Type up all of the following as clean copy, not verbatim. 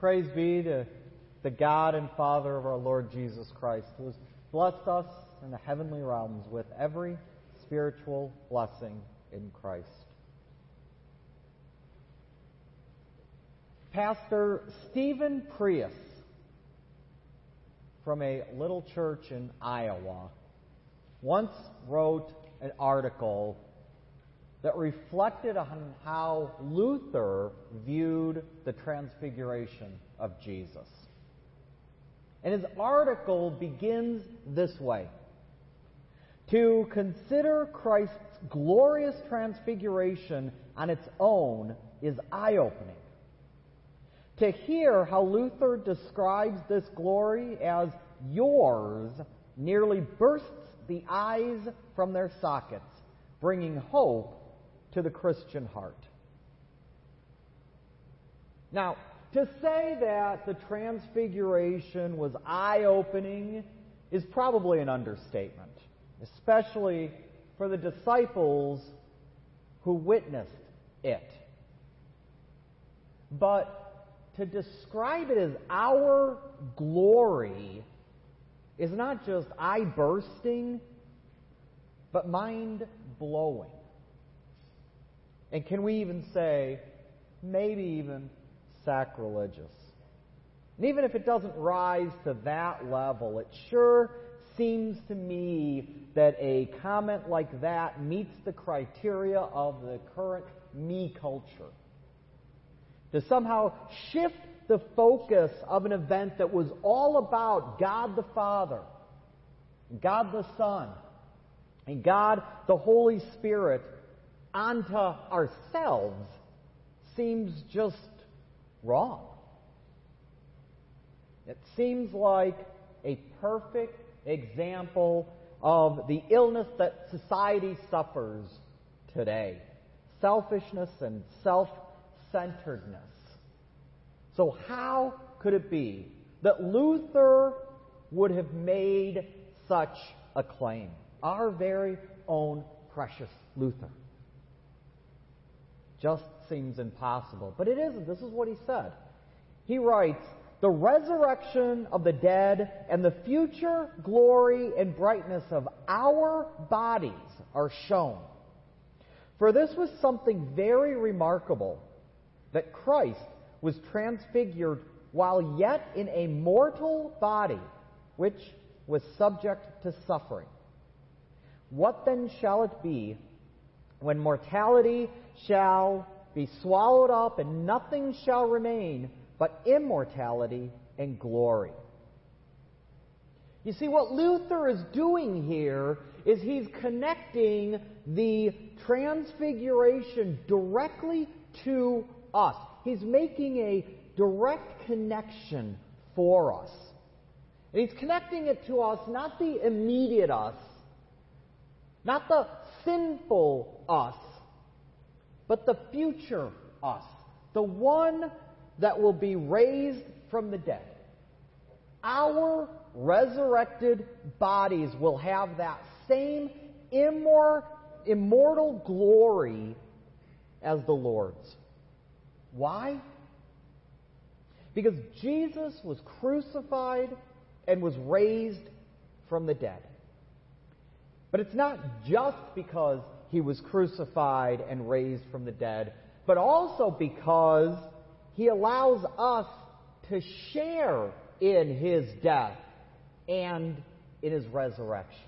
Praise be to the God and Father of our Lord Jesus Christ, who has blessed us in the heavenly realms with every spiritual blessing in Christ. Pastor Stephen Prius from a little church in Iowa once wrote an article that reflected on how Luther viewed the transfiguration of Jesus. And his article begins this way: to consider Christ's glorious transfiguration on its own is eye-opening. To hear how Luther describes this glory as yours nearly bursts the eyes from their sockets, bringing hope to the Christian heart. Now, to say that the Transfiguration was eye-opening is probably an understatement, especially for the disciples who witnessed it. But to describe it as our glory is not just eye-bursting, but mind-blowing. And can we even say, maybe even sacrilegious? And even if it doesn't rise to that level, it sure seems to me that a comment like that meets the criteria of the current me culture. To somehow shift the focus of an event that was all about God the Father, God the Son, and God the Holy Spirit onto ourselves seems just wrong. It seems like a perfect example of the illness that society suffers today: selfishness and self-centeredness. So how could it be that Luther would have made such a claim? Our very own precious Luther. Just seems impossible. But it isn't. This is what he said. He writes, "The resurrection of the dead and the future glory and brightness of our bodies are shown. For this was something very remarkable, that Christ was transfigured while yet in a mortal body, which was subject to suffering. What then shall it be when mortality shall be swallowed up and nothing shall remain but immortality and glory?" You see, what Luther is doing here is he's connecting the transfiguration directly to us. He's making a direct connection for us. And he's connecting it to us, not the immediate us, not the sinful us, but the future us, the one that will be raised from the dead. Our resurrected bodies will have that same immortal glory as the Lord's. Why? Because Jesus was crucified and was raised from the dead. But it's not just because he was crucified and raised from the dead, but also because he allows us to share in his death and in his resurrection.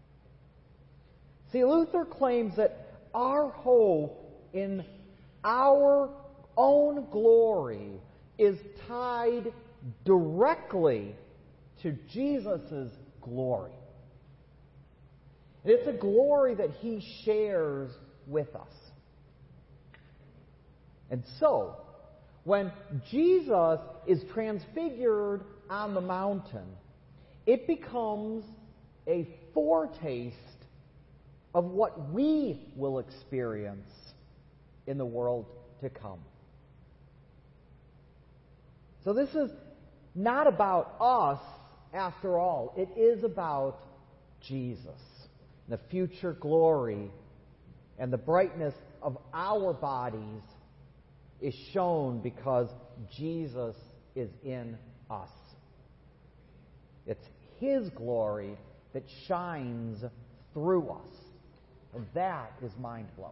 See, Luther claims that our hope in our own glory is tied directly to Jesus' glory. It's a glory that he shares with us. And so, when Jesus is transfigured on the mountain, it becomes a foretaste of what we will experience in the world to come. So this is not about us after all. It is about Jesus. The future glory and the brightness of our bodies is shown because Jesus is in us. It's His glory that shines through us. And that is mind-blowing.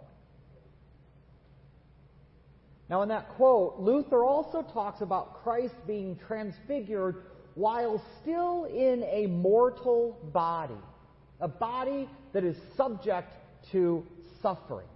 Now, in that quote, Luther also talks about Christ being transfigured while still in a mortal body, a body that is subject to suffering.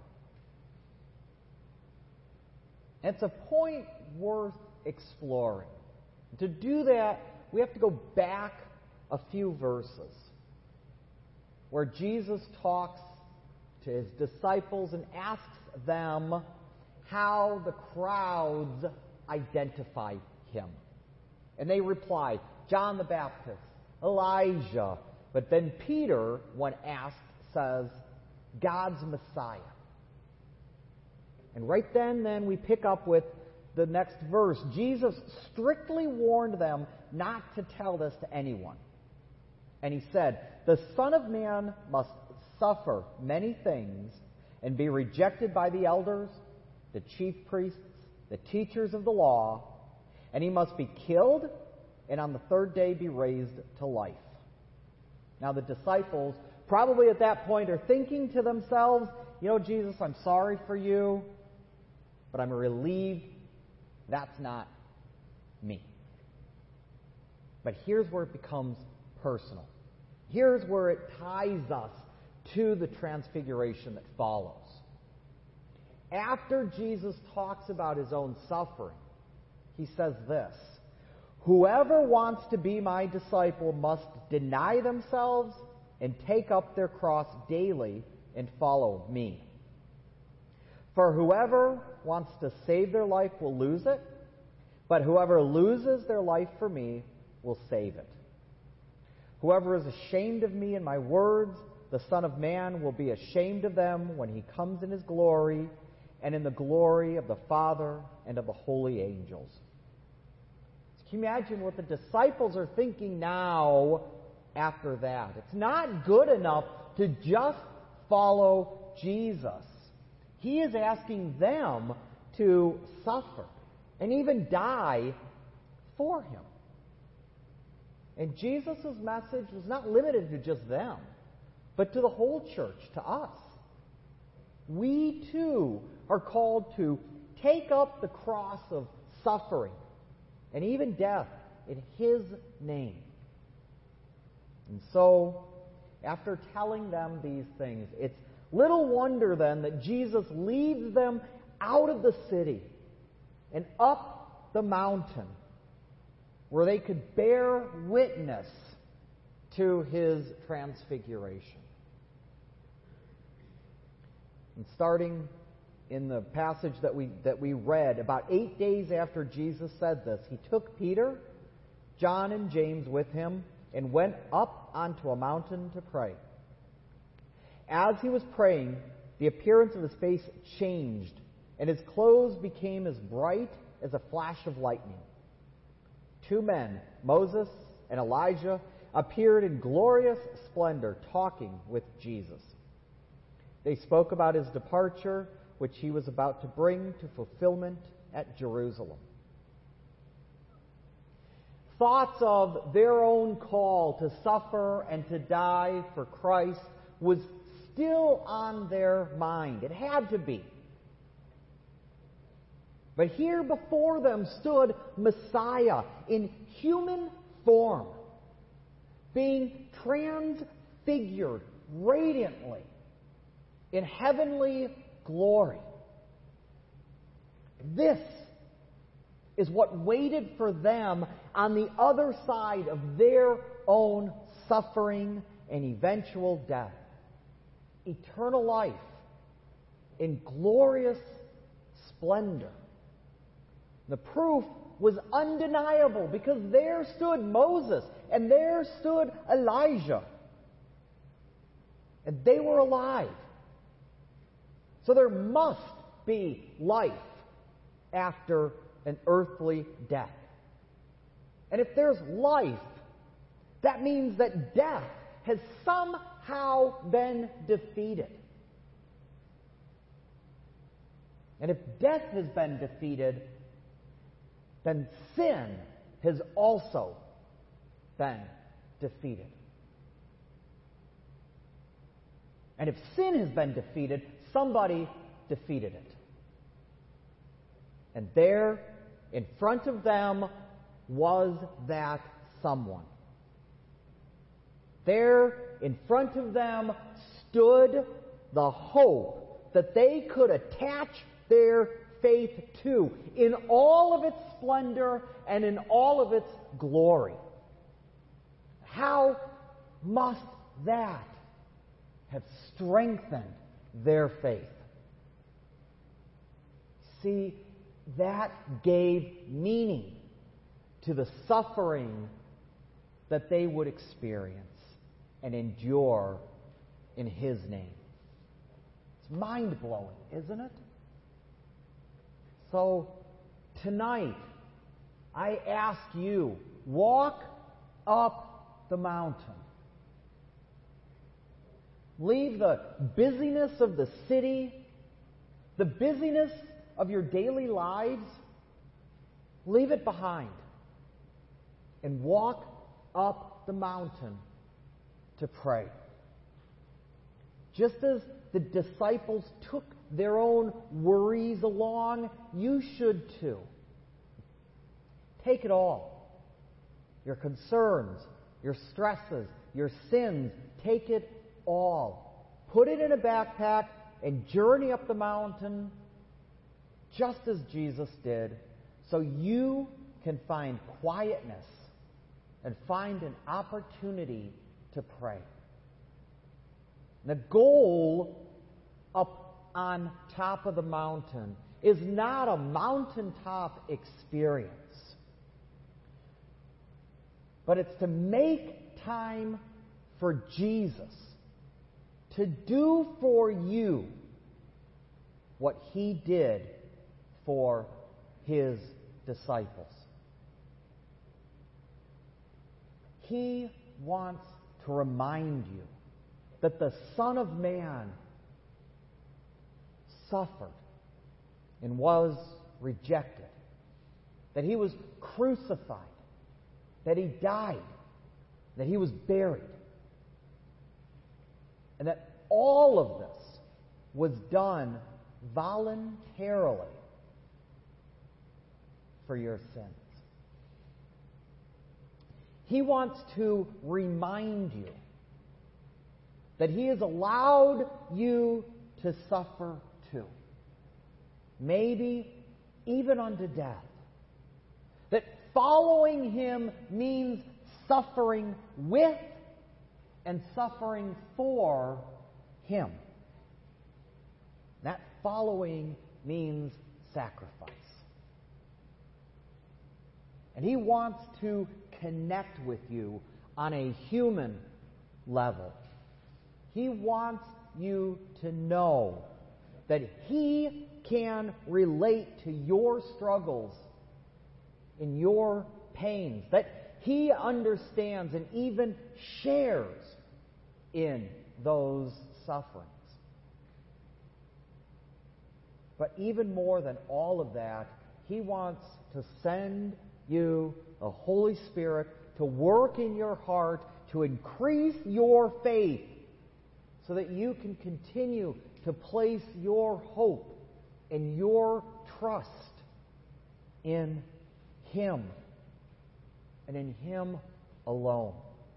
It's a point worth exploring. To do that, we have to go back a few verses where Jesus talks to His disciples and asks them how the crowds identify Him. And they reply, John the Baptist, Elijah. But then Peter, when asked, says, God's Messiah. And right then we pick up with the next verse. Jesus strictly warned them not to tell this to anyone. And He said, the Son of Man must suffer many things and be rejected by the elders, the chief priests, the teachers of the law, and He must be killed and on the third day be raised to life. Now the disciples probably at that point are thinking to themselves, Jesus, I'm sorry for you, but I'm relieved that's not me. But here's where it becomes personal. Here's where it ties us to the transfiguration that follows. After Jesus talks about His own suffering, He says this, whoever wants to be my disciple must deny themselves and take up their cross daily and follow me. For whoever wants to save their life will lose it, but whoever loses their life for me will save it. Whoever is ashamed of me and my words, the Son of Man will be ashamed of them when He comes in His glory and in the glory of the Father and of the holy angels. Can you imagine what the disciples are thinking now after that? It's not good enough to just follow Jesus. He is asking them to suffer and even die for Him. And Jesus' message was not limited to just them, but to the whole church, to us. We too are called to take up the cross of suffering and even death in His name. And so, after telling them these things, it's little wonder then that Jesus leads them out of the city and up the mountain where they could bear witness to His transfiguration. And starting in the passage that we read, about 8 days after Jesus said this, He took Peter, John, and James with Him and went up onto a mountain to pray. As He was praying, the appearance of His face changed, and His clothes became as bright as a flash of lightning. 2 men, Moses and Elijah, appeared in glorious splendor, talking with Jesus. They spoke about His departure, which He was about to bring to fulfillment at Jerusalem. Thoughts of their own call to suffer and to die for Christ was still on their mind. It had to be. But here before them stood Messiah in human form, being transfigured radiantly in heavenly glory. This is what waited for them on the other side of their own suffering and eventual death. Eternal life in glorious splendor. The proof was undeniable because there stood Moses and there stood Elijah. And they were alive. So there must be life after an earthly death. And if there's life, that means that death has somehow been defeated. And if death has been defeated, then sin has also been defeated. And if sin has been defeated, somebody defeated it. And there, in front of them, was that someone. There, in front of them, stood the hope that they could attach their faith to in all of its splendor and in all of its glory. How must that have strengthened their faith? See, that gave meaning to the suffering that they would experience and endure in His name. It's mind-blowing, isn't it? So, tonight, I ask you, walk up the mountain. Leave the busyness of the city, the busyness of your daily lives, leave it behind and walk up the mountain to pray. Just as the disciples took their own worries along, you should too. Take it all. Your concerns, your stresses, your sins, take it all. Put it in a backpack and journey up the mountain just as Jesus did, so you can find quietness and find an opportunity to pray. The goal up on top of the mountain is not a mountaintop experience, but it's to make time for Jesus, to do for you what He did for His disciples. He wants to remind you that the Son of Man suffered and was rejected, that He was crucified, that He died, that He was buried, and that all of this was done voluntarily for your sins. He wants to remind you that He has allowed you to suffer too. Maybe even unto death. That following Him means suffering with and suffering for Him. That following means sacrifice. And He wants to connect with you on a human level. He wants you to know that He can relate to your struggles and your pains, that He understands and even shares in those sufferings. But even more than all of that, He wants to send you the Holy Spirit to work in your heart, to increase your faith, so that you can continue to place your hope and your trust in Him and in Him alone.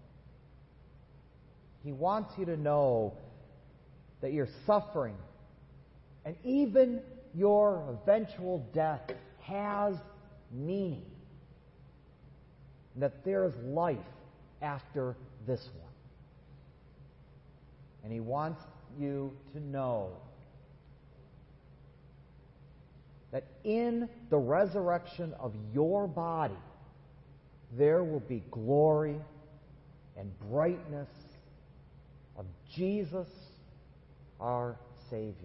He wants you to know that your suffering and even your eventual death has meaning, and that there is life after this one. And He wants you to know that in the resurrection of your body, there will be glory and brightness of Jesus, our Savior.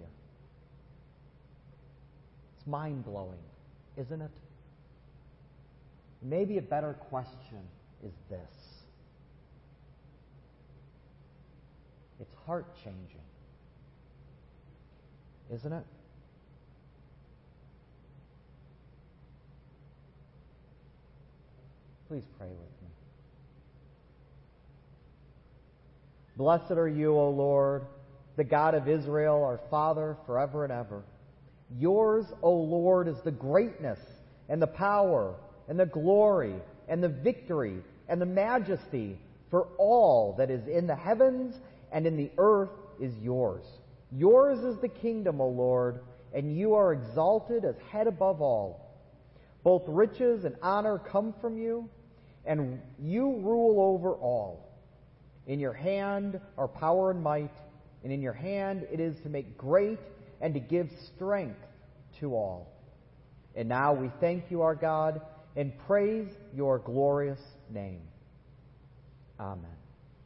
It's mind-blowing, isn't it? Maybe a better question is this. It's heart-changing, isn't it? Please pray with me. Blessed are you, O Lord, the God of Israel, our Father, forever and ever. Yours, O Lord, is the greatness and the power and the glory and the victory and the majesty, for all that is in the heavens and in the earth is yours. Yours is the kingdom, O Lord, and you are exalted as head above all. Both riches and honor come from you, and you rule over all. In your hand are power and might, and in your hand it is to make great and to give strength to all. And now we thank you, our God, and praise your glorious name. Amen.